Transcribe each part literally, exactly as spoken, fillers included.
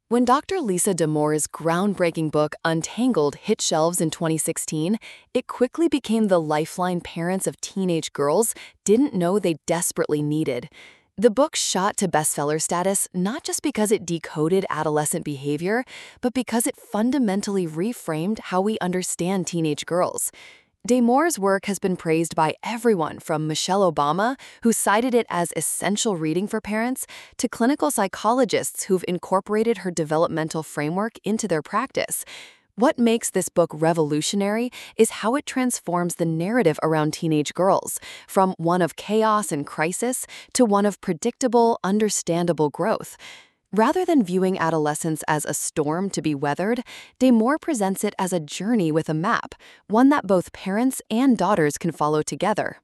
When Doctor Lisa Damoore's groundbreaking book Untangled hit shelves in twenty sixteen, it quickly became the lifeline parents of teenage girls didn't know they desperately needed. The book shot to bestseller status not just because it decoded adolescent behavior, but because it fundamentally reframed how we understand teenage girls. Damoore's work has been praised by everyone from Michelle Obama, who cited it as essential reading for parents, to clinical psychologists who've incorporated her developmental framework into their practice. What makes this book revolutionary is how it transforms the narrative around teenage girls, from one of chaos and crisis to one of predictable, understandable growth. Rather than viewing adolescence as a storm to be weathered, Damoore presents it as a journey with a map, one that both parents and daughters can follow together.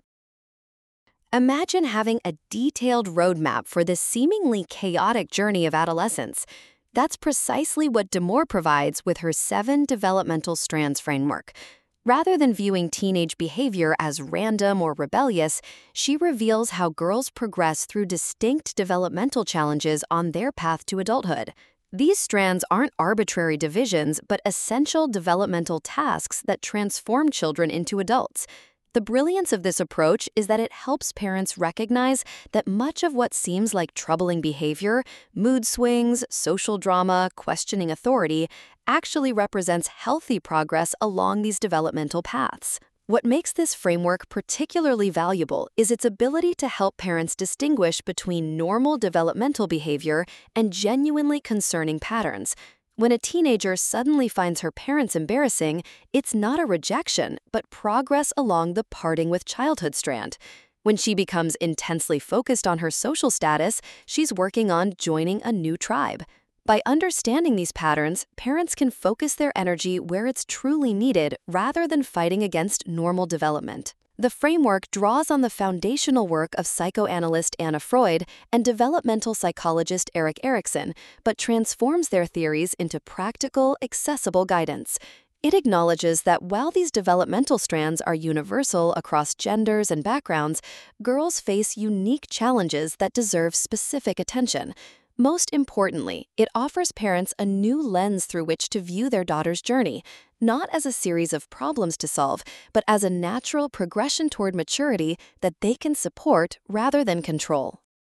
Imagine having a detailed roadmap for this seemingly chaotic journey of adolescence. That's precisely what Damoore provides with her seven developmental strands framework. Rather than viewing teenage behavior as random or rebellious, she reveals how girls progress through distinct developmental challenges on their path to adulthood. These strands aren't arbitrary divisions, but essential developmental tasks that transform children into adults. The brilliance of this approach is that it helps parents recognize that much of what seems like troubling behavior, mood swings, social drama, questioning authority, actually represents healthy progress along these developmental paths. What makes this framework particularly valuable is its ability to help parents distinguish between normal developmental behavior and genuinely concerning patterns. When a teenager suddenly finds her parents embarrassing, it's not a rejection, but progress along the parting with childhood strand. When she becomes intensely focused on her social status, she's working on joining a new tribe. By understanding these patterns, parents can focus their energy where it's truly needed rather than fighting against normal development. The framework draws on the foundational work of psychoanalyst Anna Freud and developmental psychologist Erik Erikson, but transforms their theories into practical, accessible guidance. It acknowledges that while these developmental strands are universal across genders and backgrounds, girls face unique challenges that deserve specific attention. Most importantly, it offers parents a new lens through which to view their daughter's journey, not as a series of problems to solve, but as a natural progression toward maturity that they can support rather than control.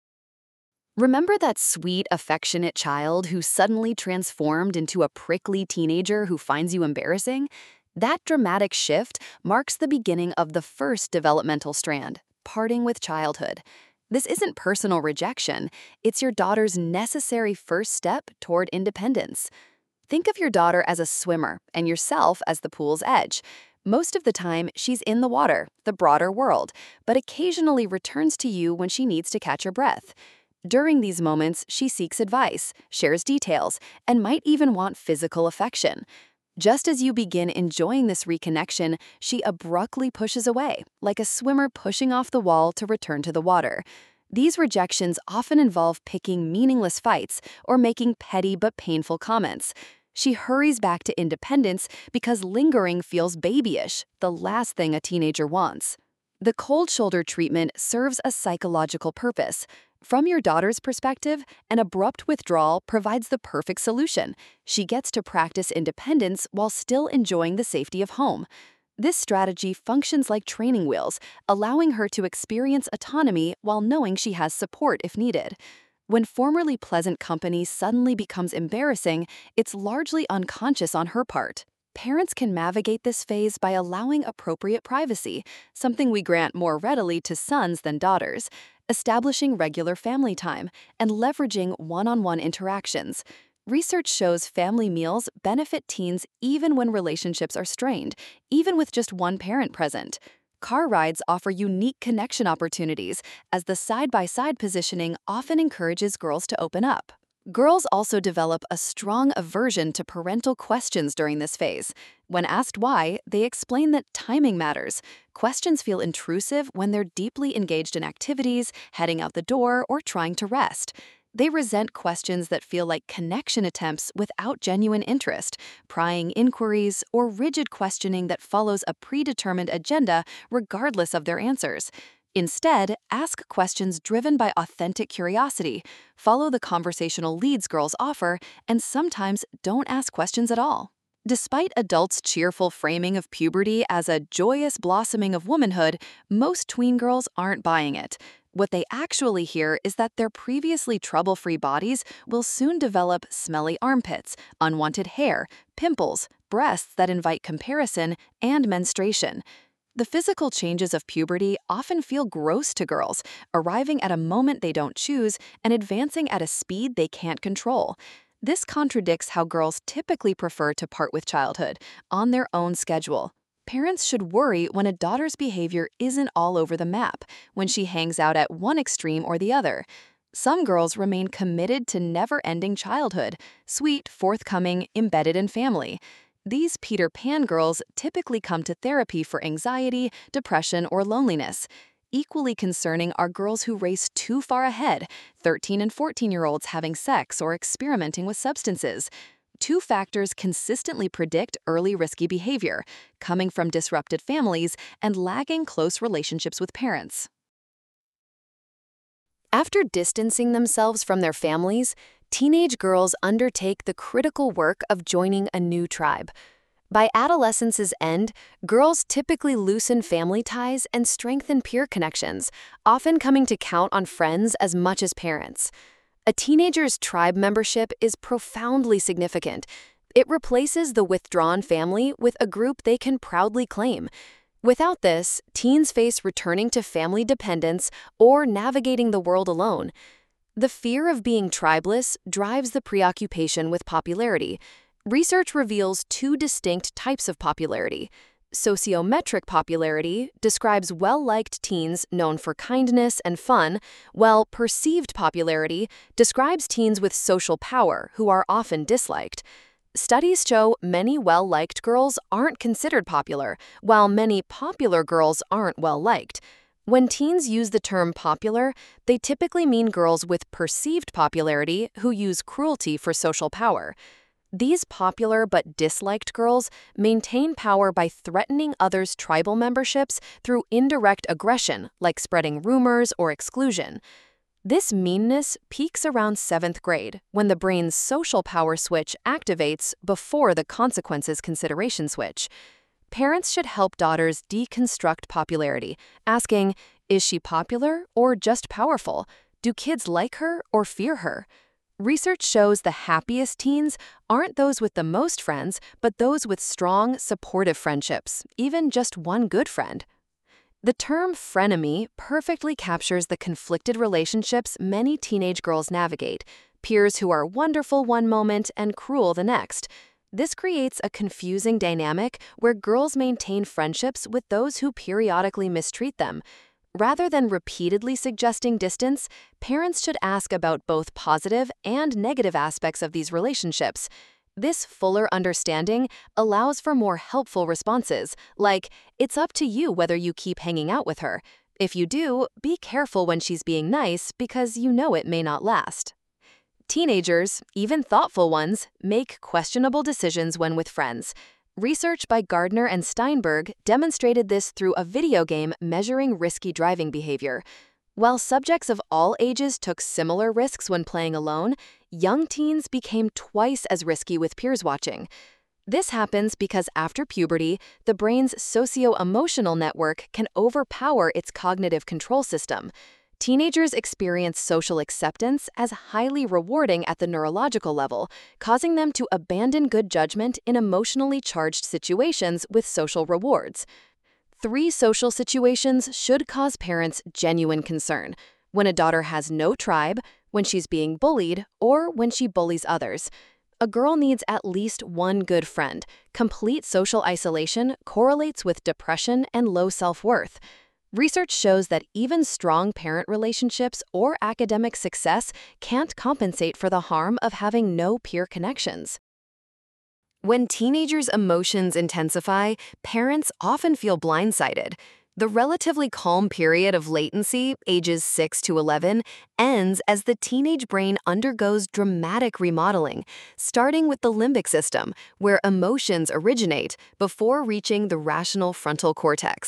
Remember that sweet, affectionate child who suddenly transformed into a prickly teenager who finds you embarrassing? That dramatic shift marks the beginning of the first developmental strand, parting with childhood. This isn't personal rejection, it's your daughter's necessary first step toward independence. Think of your daughter as a swimmer and yourself as the pool's edge. Most of the time, she's in the water, the broader world, but occasionally returns to you when she needs to catch her breath. During these moments, she seeks advice, shares details, and might even want physical affection. Just as you begin enjoying this reconnection, she abruptly pushes away, like a swimmer pushing off the wall to return to the water. These rejections often involve picking meaningless fights or making petty but painful comments. She hurries back to independence because lingering feels babyish, the last thing a teenager wants. The cold shoulder treatment serves a psychological purpose. From your daughter's perspective, an abrupt withdrawal provides the perfect solution. She gets to practice independence while still enjoying the safety of home. This strategy functions like training wheels, allowing her to experience autonomy while knowing she has support if needed. When formerly pleasant company suddenly becomes embarrassing, it's largely unconscious on her part. Parents can navigate this phase by allowing appropriate privacy, something we grant more readily to sons than daughters, establishing regular family time, and leveraging one-on-one interactions. Research shows family meals benefit teens even when relationships are strained, even with just one parent present. Car rides offer unique connection opportunities, as the side-by-side positioning often encourages girls to open up. Girls also develop a strong aversion to parental questions during this phase. When asked why, they explain that timing matters. Questions feel intrusive when they're deeply engaged in activities, heading out the door, or trying to rest. They resent questions that feel like connection attempts without genuine interest, prying inquiries, or rigid questioning that follows a predetermined agenda regardless of their answers. Instead, ask questions driven by authentic curiosity, follow the conversational leads girls offer, and sometimes don't ask questions at all. Despite adults' cheerful framing of puberty as a joyous blossoming of womanhood, most tween girls aren't buying it. What they actually hear is that their previously trouble-free bodies will soon develop smelly armpits, unwanted hair, pimples, breasts that invite comparison, and menstruation. The physical changes of puberty often feel gross to girls, arriving at a moment they don't choose and advancing at a speed they can't control. This contradicts how girls typically prefer to part with childhood, on their own schedule. Parents should worry when a daughter's behavior isn't all over the map, when she hangs out at one extreme or the other. Some girls remain committed to never-ending childhood, sweet, forthcoming, embedded in family. These Peter Pan girls typically come to therapy for anxiety, depression, or loneliness. Equally concerning are girls who race too far ahead, thirteen and fourteen-year-olds having sex or experimenting with substances. Two factors consistently predict early risky behavior, coming from disrupted families and lagging close relationships with parents. After distancing themselves from their families, teenage girls undertake the critical work of joining a new tribe. By adolescence's end, girls typically loosen family ties and strengthen peer connections, often coming to count on friends as much as parents. A teenager's tribe membership is profoundly significant. It replaces the withdrawn family with a group they can proudly claim. Without this, teens face returning to family dependence or navigating the world alone. The fear of being tribeless drives the preoccupation with popularity. Research reveals two distinct types of popularity. Sociometric popularity describes well-liked teens known for kindness and fun, while perceived popularity describes teens with social power who are often disliked. Studies show many well-liked girls aren't considered popular, while many popular girls aren't well-liked. When teens use the term popular, they typically mean girls with perceived popularity who use cruelty for social power. These popular but disliked girls maintain power by threatening others' tribal memberships through indirect aggression, like spreading rumors or exclusion. This meanness peaks around seventh grade, when the brain's social power switch activates before the consequences consideration switch. Parents should help daughters deconstruct popularity, asking, is she popular or just powerful? Do kids like her or fear her? Research shows the happiest teens aren't those with the most friends, but those with strong, supportive friendships, even just one good friend. The term frenemy perfectly captures the conflicted relationships many teenage girls navigate, peers who are wonderful one moment and cruel the next. This creates a confusing dynamic where girls maintain friendships with those who periodically mistreat them. Rather than repeatedly suggesting distance, parents should ask about both positive and negative aspects of these relationships. This fuller understanding allows for more helpful responses, like, it's up to you whether you keep hanging out with her. If you do, be careful when she's being nice because you know it may not last. Teenagers, even thoughtful ones, make questionable decisions when with friends. Research by Gardner and Steinberg demonstrated this through a video game measuring risky driving behavior. While subjects of all ages took similar risks when playing alone, young teens became twice as risky with peers watching. This happens because after puberty, the brain's socio-emotional network can overpower its cognitive control system. Teenagers experience social acceptance as highly rewarding at the neurological level, causing them to abandon good judgment in emotionally charged situations with social rewards. Three social situations should cause parents genuine concern: when a daughter has no tribe, when she's being bullied, or when she bullies others. A girl needs at least one good friend. Complete social isolation correlates with depression and low self-worth. Research shows that even strong parent relationships or academic success can't compensate for the harm of having no peer connections. When teenagers' emotions intensify, parents often feel blindsided. The relatively calm period of latency, ages six to eleven, ends as the teenage brain undergoes dramatic remodeling, starting with the limbic system, where emotions originate before reaching the rational frontal cortex.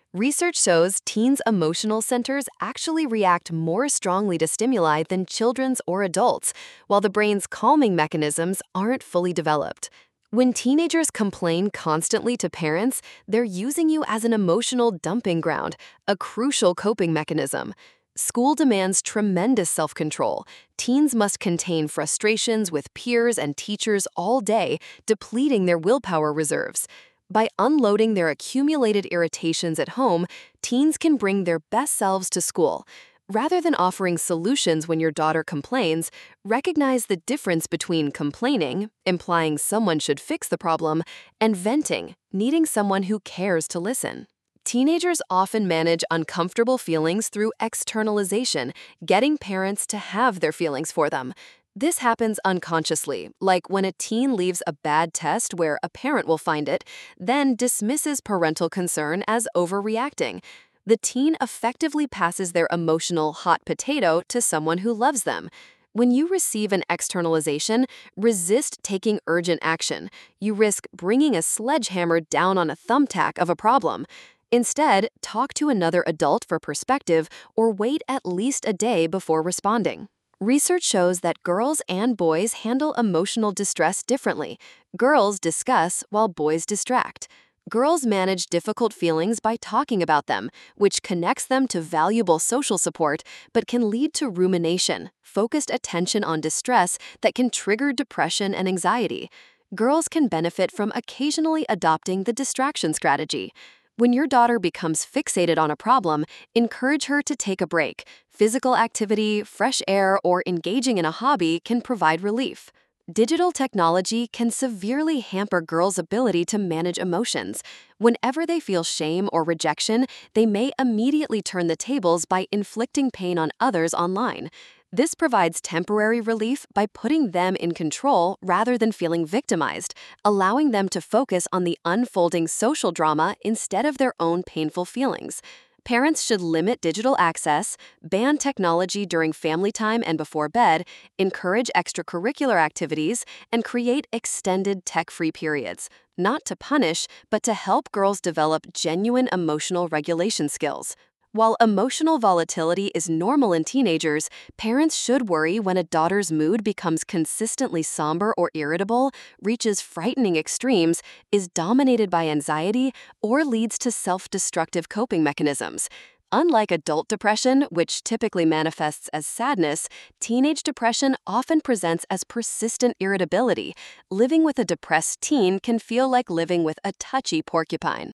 Research shows teens' emotional centers actually react more strongly to stimuli than children's or adults, while the brain's calming mechanisms aren't fully developed. When teenagers complain constantly to parents, they're using you as an emotional dumping ground, a crucial coping mechanism. School demands tremendous self-control. Teens must contain frustrations with peers and teachers all day, depleting their willpower reserves. By unloading their accumulated irritations at home, teens can bring their best selves to school. Rather than offering solutions when your daughter complains, recognize the difference between complaining, implying someone should fix the problem, and venting, needing someone who cares to listen. Teenagers often manage uncomfortable feelings through externalization, getting parents to have their feelings for them. This happens unconsciously, like when a teen leaves a bad test where a parent will find it, then dismisses parental concern as overreacting. The teen effectively passes their emotional hot potato to someone who loves them. When you receive an externalization, resist taking urgent action. You risk bringing a sledgehammer down on a thumbtack of a problem. Instead, talk to another adult for perspective or wait at least a day before responding. Research shows that girls and boys handle emotional distress differently. Girls discuss while boys distract. Girls manage difficult feelings by talking about them, which connects them to valuable social support, but can lead to rumination, focused attention on distress that can trigger depression and anxiety. Girls can benefit from occasionally adopting the distraction strategy. When your daughter becomes fixated on a problem, encourage her to take a break. Physical activity, fresh air, or engaging in a hobby can provide relief. Digital technology can severely hamper girls' ability to manage emotions. Whenever they feel shame or rejection, they may immediately turn the tables by inflicting pain on others online. This provides temporary relief by putting them in control rather than feeling victimized, allowing them to focus on the unfolding social drama instead of their own painful feelings. Parents should limit digital access, ban technology during family time and before bed, encourage extracurricular activities, and create extended tech-free periods, not to punish, but to help girls develop genuine emotional regulation skills. While emotional volatility is normal in teenagers, parents should worry when a daughter's mood becomes consistently somber or irritable, reaches frightening extremes, is dominated by anxiety, or leads to self-destructive coping mechanisms. Unlike adult depression, which typically manifests as sadness, teenage depression often presents as persistent irritability. Living with a depressed teen can feel like living with a touchy porcupine.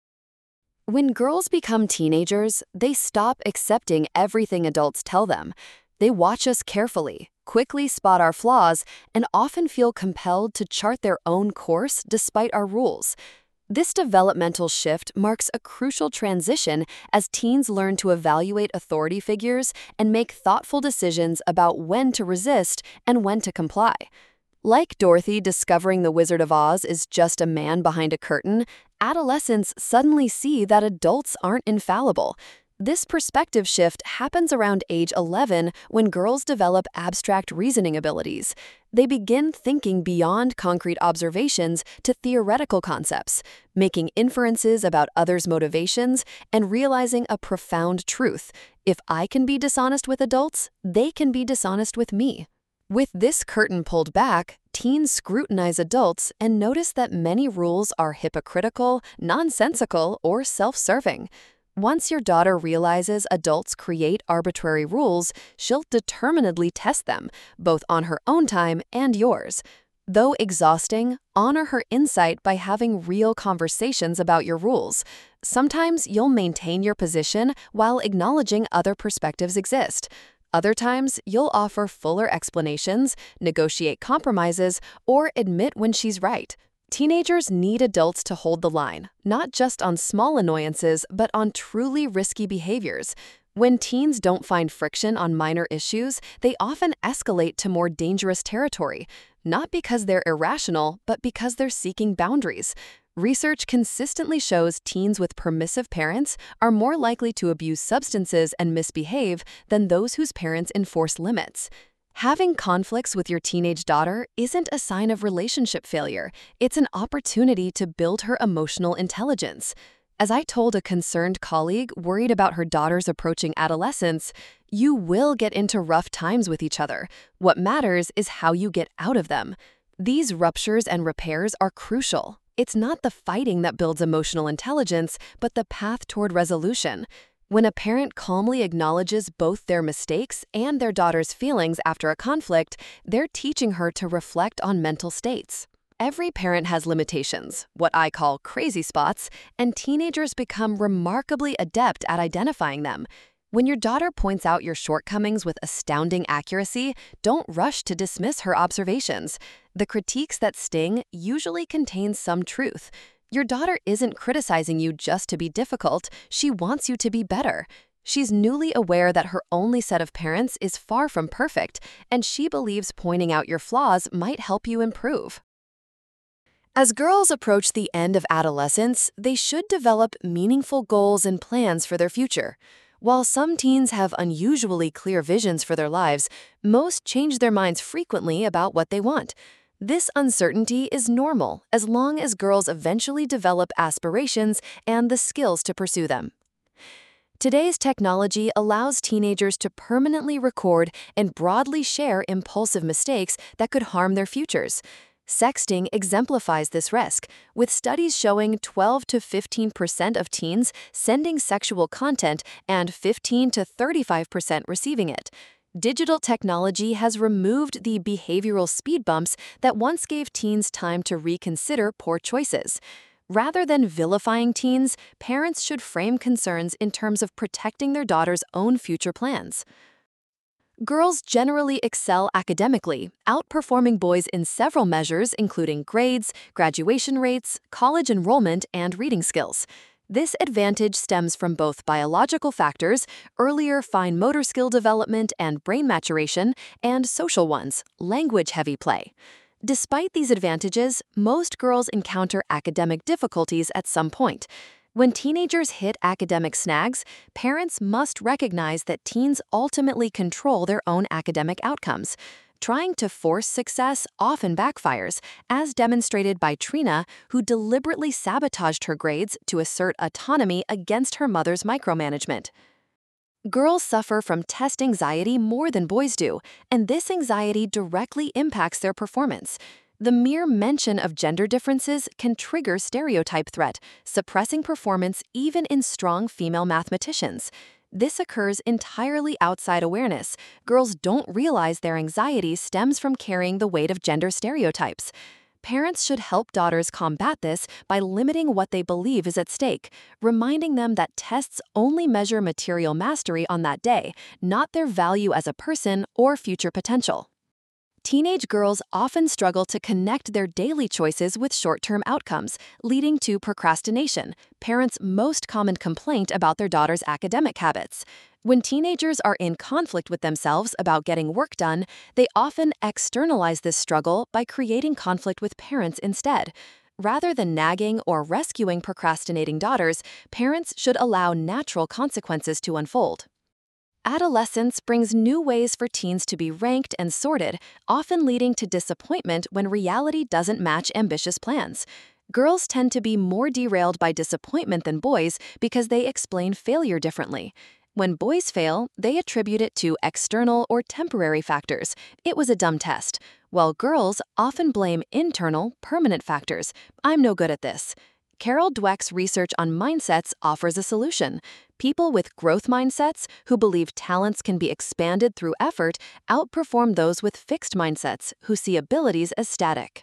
When girls become teenagers, they stop accepting everything adults tell them. They watch us carefully, quickly spot our flaws, and often feel compelled to chart their own course despite our rules. This developmental shift marks a crucial transition as teens learn to evaluate authority figures and make thoughtful decisions about when to resist and when to comply. Like Dorothy discovering the Wizard of Oz is just a man behind a curtain, adolescents suddenly see that adults aren't infallible. This perspective shift happens around age eleven when girls develop abstract reasoning abilities. They begin thinking beyond concrete observations to theoretical concepts, making inferences about others' motivations and realizing a profound truth. If I can be dishonest with adults, they can be dishonest with me. With this curtain pulled back, teens scrutinize adults and notice that many rules are hypocritical, nonsensical, or self-serving. Once your daughter realizes adults create arbitrary rules, she'll determinedly test them, both on her own time and yours. Though exhausting, honor her insight by having real conversations about your rules. Sometimes you'll maintain your position while acknowledging other perspectives exist. Other times, you'll offer fuller explanations, negotiate compromises, or admit when she's right. Teenagers need adults to hold the line, not just on small annoyances, but on truly risky behaviors. When teens don't find friction on minor issues, they often escalate to more dangerous territory, not because they're irrational, but because they're seeking boundaries. Research consistently shows teens with permissive parents are more likely to abuse substances and misbehave than those whose parents enforce limits. Having conflicts with your teenage daughter isn't a sign of relationship failure. It's an opportunity to build her emotional intelligence. As I told a concerned colleague worried about her daughter's approaching adolescence, you will get into rough times with each other. What matters is how you get out of them. These ruptures and repairs are crucial. It's not the fighting that builds emotional intelligence, but the path toward resolution. When a parent calmly acknowledges both their mistakes and their daughter's feelings after a conflict, they're teaching her to reflect on mental states. Every parent has limitations, what I call crazy spots, and teenagers become remarkably adept at identifying them. When your daughter points out your shortcomings with astounding accuracy, don't rush to dismiss her observations. The critiques that sting usually contain some truth. Your daughter isn't criticizing you just to be difficult, she wants you to be better. She's newly aware that her only set of parents is far from perfect, and she believes pointing out your flaws might help you improve. As girls approach the end of adolescence, they should develop meaningful goals and plans for their future. While some teens have unusually clear visions for their lives, most change their minds frequently about what they want. This uncertainty is normal as long as girls eventually develop aspirations and the skills to pursue them. Today's technology allows teenagers to permanently record and broadly share impulsive mistakes that could harm their futures. Sexting exemplifies this risk, with studies showing twelve to fifteen percent of teens sending sexual content and fifteen to thirty-five percent receiving it. Digital technology has removed the behavioral speed bumps that once gave teens time to reconsider poor choices. Rather than vilifying teens, parents should frame concerns in terms of protecting their daughter's own future plans. Girls generally excel academically, outperforming boys in several measures including grades, graduation rates, college enrollment, and reading skills. This advantage stems from both biological factors, earlier fine motor skill development and brain maturation, and social ones, language-heavy play. Despite these advantages, most girls encounter academic difficulties at some point. When teenagers hit academic snags, parents must recognize that teens ultimately control their own academic outcomes. Trying to force success often backfires, as demonstrated by Trina, who deliberately sabotaged her grades to assert autonomy against her mother's micromanagement. Girls suffer from test anxiety more than boys do, and this anxiety directly impacts their performance. The mere mention of gender differences can trigger stereotype threat, suppressing performance even in strong female mathematicians. This occurs entirely outside awareness. Girls don't realize their anxiety stems from carrying the weight of gender stereotypes. Parents should help daughters combat this by limiting what they believe is at stake, reminding them that tests only measure material mastery on that day, not their value as a person or future potential. Teenage girls often struggle to connect their daily choices with short-term outcomes, leading to procrastination, parents' most common complaint about their daughter's academic habits. When teenagers are in conflict with themselves about getting work done, they often externalize this struggle by creating conflict with parents instead. Rather than nagging or rescuing procrastinating daughters, parents should allow natural consequences to unfold. Adolescence brings new ways for teens to be ranked and sorted, often leading to disappointment when reality doesn't match ambitious plans. Girls tend to be more derailed by disappointment than boys because they explain failure differently. When boys fail, they attribute it to external or temporary factors. It was a dumb test. While girls often blame internal, permanent factors. I'm no good at this. Carol Dweck's research on mindsets offers a solution. People with growth mindsets who believe talents can be expanded through effort outperform those with fixed mindsets who see abilities as static.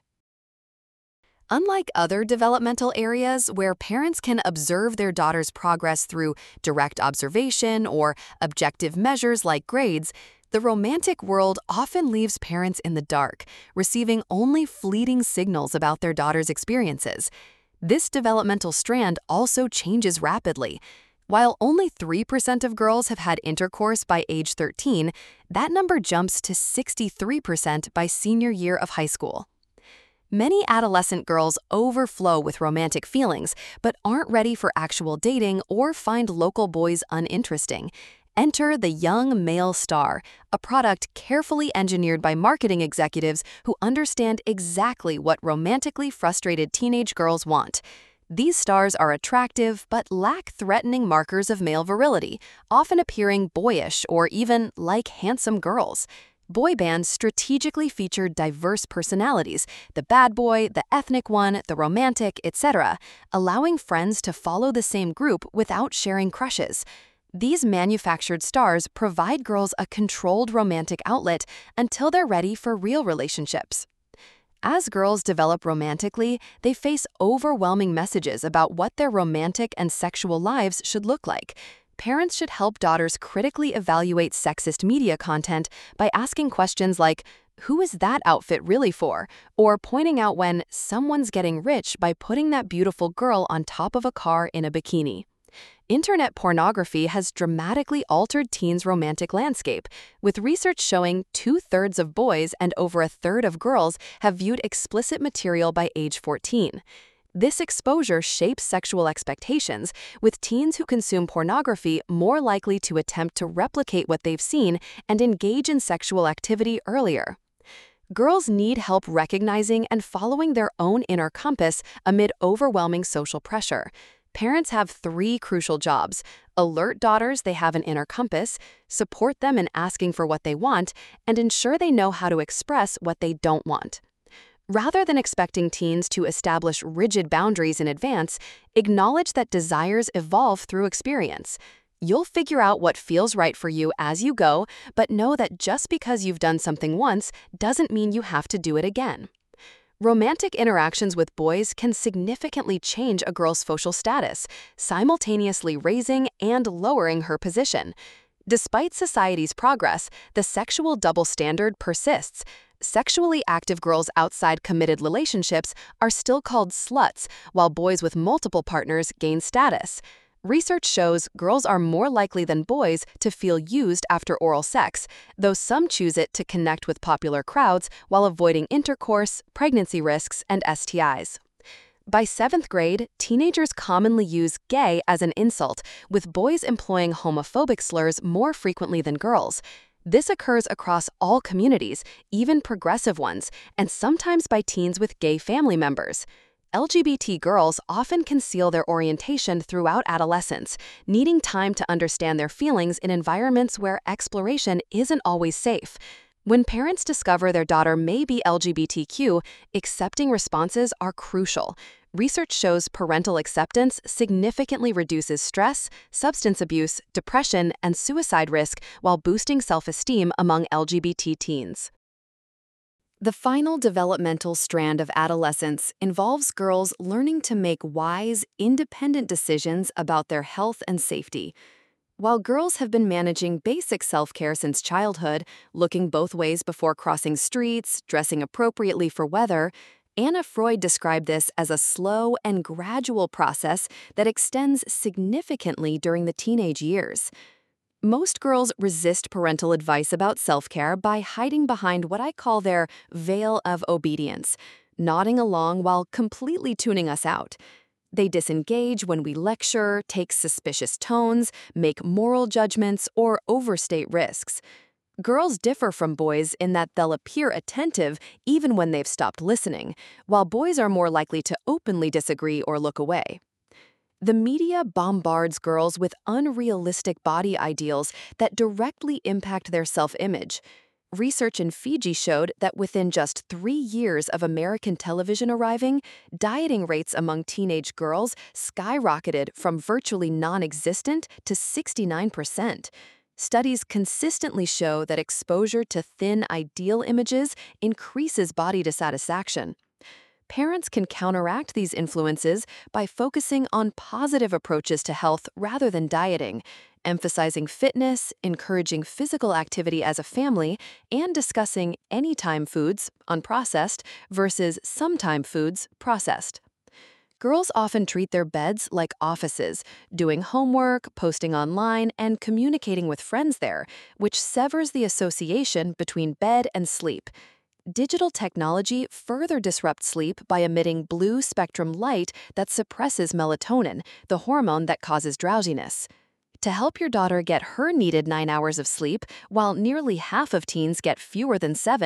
Unlike other developmental areas where parents can observe their daughter's progress through direct observation or objective measures like grades, the romantic world often leaves parents in the dark, receiving only fleeting signals about their daughter's experiences. This developmental strand also changes rapidly. While only three percent of girls have had intercourse by age thirteen, that number jumps to sixty-three percent by senior year of high school. Many adolescent girls overflow with romantic feelings, but aren't ready for actual dating or find local boys uninteresting. Enter the young male star, a product carefully engineered by marketing executives who understand exactly what romantically frustrated teenage girls want. These stars are attractive but lack threatening markers of male virility, often appearing boyish or even like handsome girls. Boy bands strategically feature diverse personalities, the bad boy, the ethnic one, the romantic, et cetera, allowing friends to follow the same group without sharing crushes. These manufactured stars provide girls a controlled romantic outlet until they're ready for real relationships. As girls develop romantically, they face overwhelming messages about what their romantic and sexual lives should look like. Parents should help daughters critically evaluate sexist media content by asking questions like, "Who is that outfit really for?" or pointing out when someone's getting rich by putting that beautiful girl on top of a car in a bikini. Internet pornography has dramatically altered teens' romantic landscape, with research showing two-thirds of boys and over a third of girls have viewed explicit material by age fourteen. This exposure shapes sexual expectations, with teens who consume pornography more likely to attempt to replicate what they've seen and engage in sexual activity earlier. Girls need help recognizing and following their own inner compass amid overwhelming social pressure. Parents have three crucial jobs: alert daughters they have an inner compass, support them in asking for what they want, and ensure they know how to express what they don't want. Rather than expecting teens to establish rigid boundaries in advance, acknowledge that desires evolve through experience. You'll figure out what feels right for you as you go, but know that just because you've done something once doesn't mean you have to do it again. Romantic interactions with boys can significantly change a girl's social status, simultaneously raising and lowering her position. Despite society's progress, the sexual double standard persists. Sexually active girls outside committed relationships are still called sluts, while boys with multiple partners gain status. Research shows girls are more likely than boys to feel used after oral sex, though some choose it to connect with popular crowds while avoiding intercourse, pregnancy risks, and S T Is. By seventh grade, teenagers commonly use gay as an insult, with boys employing homophobic slurs more frequently than girls. This occurs across all communities, even progressive ones, and sometimes by teens with gay family members. L G B T girls often conceal their orientation throughout adolescence, needing time to understand their feelings in environments where exploration isn't always safe. When parents discover their daughter may be L G B T Q, accepting responses are crucial. Research shows parental acceptance significantly reduces stress, substance abuse, depression, and suicide risk while boosting self-esteem among L G B T teens. The final developmental strand of adolescence involves girls learning to make wise, independent decisions about their health and safety. While girls have been managing basic self-care since childhood, looking both ways before crossing streets, dressing appropriately for weather, Anna Freud described this as a slow and gradual process that extends significantly during the teenage years. Most girls resist parental advice about self-care by hiding behind what I call their veil of obedience, nodding along while completely tuning us out. They disengage when we lecture, take suspicious tones, make moral judgments, or overstate risks. Girls differ from boys in that they'll appear attentive even when they've stopped listening, while boys are more likely to openly disagree or look away. The media bombards girls with unrealistic body ideals that directly impact their self-image. Research in Fiji showed that within just three years of American television arriving, dieting rates among teenage girls skyrocketed from virtually non-existent to sixty-nine percent. Studies consistently show that exposure to thin ideal images increases body dissatisfaction. Parents can counteract these influences by focusing on positive approaches to health rather than dieting, emphasizing fitness, encouraging physical activity as a family, and discussing anytime foods, unprocessed, versus sometime foods, processed. Girls often treat their beds like offices, doing homework, posting online, and communicating with friends there, which severs the association between bed and sleep. Digital technology further disrupts sleep by emitting blue spectrum light that suppresses melatonin, the hormone that causes drowsiness. To help your daughter get her needed nine hours of sleep, while nearly half of teens get fewer than seven,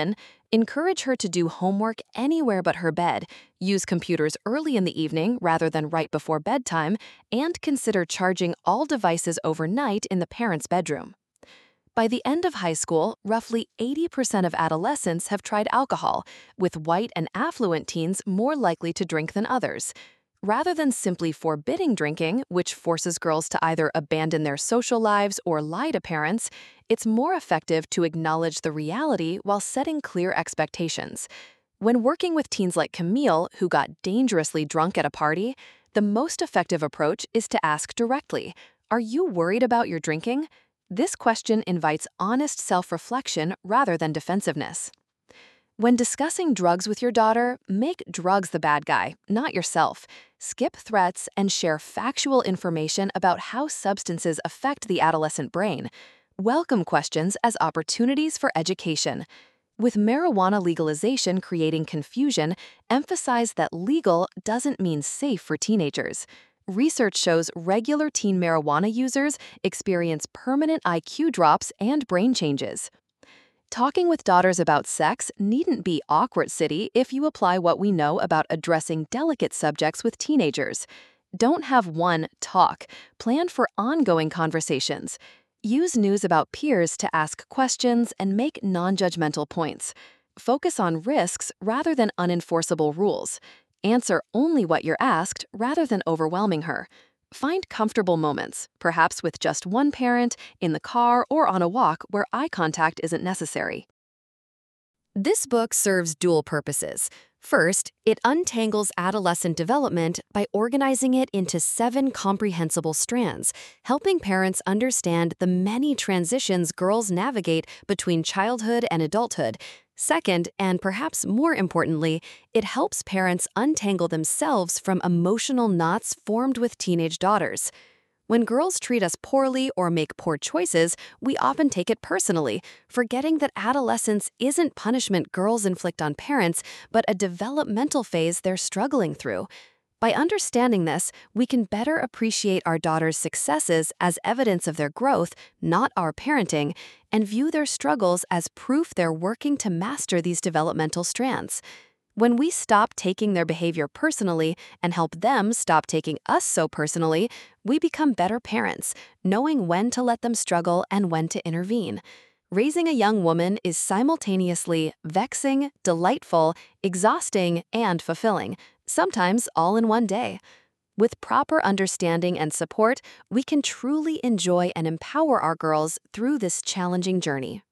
Encourage her to do homework anywhere but her bed, use computers early in the evening rather than right before bedtime, and consider charging all devices overnight in the parent's bedroom. By the end of high school, roughly eighty percent of adolescents have tried alcohol, with white and affluent teens more likely to drink than others. Rather than simply forbidding drinking, which forces girls to either abandon their social lives or lie to parents, it's more effective to acknowledge the reality while setting clear expectations. When working with teens like Camille, who got dangerously drunk at a party, the most effective approach is to ask directly, "Are you worried about your drinking?" This question invites honest self-reflection rather than defensiveness. When discussing drugs with your daughter, make drugs the bad guy, not yourself. Skip threats and share factual information about how substances affect the adolescent brain. Welcome questions as opportunities for education. With marijuana legalization creating confusion, emphasize that legal doesn't mean safe for teenagers. Research shows regular teen marijuana users experience permanent I Q drops and brain changes. Talking with daughters about sex needn't be awkward city if you apply what we know about addressing delicate subjects with teenagers. Don't have one talk, plan for ongoing conversations. Use news about peers to ask questions and make non-judgmental points. Focus on risks rather than unenforceable rules. Answer only what you're asked rather than overwhelming her. Find comfortable moments, perhaps with just one parent, in the car or on a walk where eye contact isn't necessary. This book serves dual purposes. First, it untangles adolescent development by organizing it into seven comprehensible strands, helping parents understand the many transitions girls navigate between childhood and adulthood. Second, and perhaps more importantly, it helps parents untangle themselves from emotional knots formed with teenage daughters. When girls treat us poorly or make poor choices, we often take it personally, forgetting that adolescence isn't punishment girls inflict on parents, but a developmental phase they're struggling through. By understanding this, we can better appreciate our daughters' successes as evidence of their growth, not our parenting, and view their struggles as proof they're working to master these developmental strands. When we stop taking their behavior personally and help them stop taking us so personally, we become better parents, knowing when to let them struggle and when to intervene. Raising a young woman is simultaneously vexing, delightful, exhausting, and fulfilling, sometimes all in one day. With proper understanding and support, we can truly enjoy and empower our girls through this challenging journey.